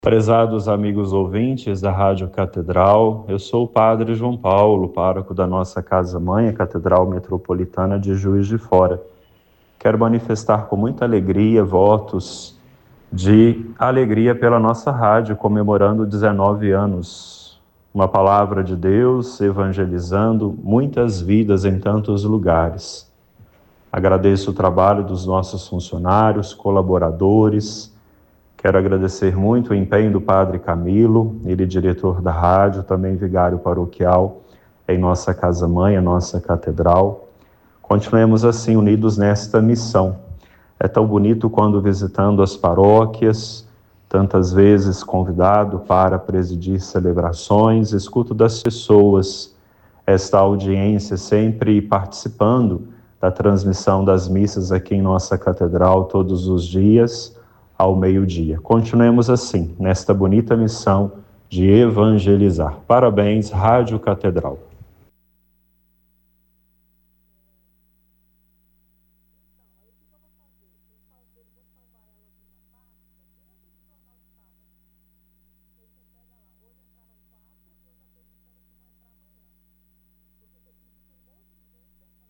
Prezados amigos ouvintes da Rádio Catedral, eu sou o Padre João Paulo, pároco da nossa Casa-Mãe, a Catedral Metropolitana de Juiz de Fora. Quero manifestar com muita alegria votos de alegria pela nossa rádio, comemorando 19 anos. Uma palavra de Deus, evangelizando muitas vidas em tantos lugares. Agradeço o trabalho dos nossos funcionários, colaboradores. Quero agradecer muito o empenho do Padre Camilo, ele diretor da rádio, também vigário paroquial em nossa casa-mãe, a nossa catedral. Continuemos assim unidos nesta missão. É tão bonito quando visitando as paróquias, tantas vezes convidado para presidir celebrações, escuto das pessoas esta audiência sempre participando da transmissão das missas aqui em nossa catedral todos os dias, ao meio-dia. Continuemos assim, nesta bonita missão de evangelizar. Parabéns, Rádio Catedral.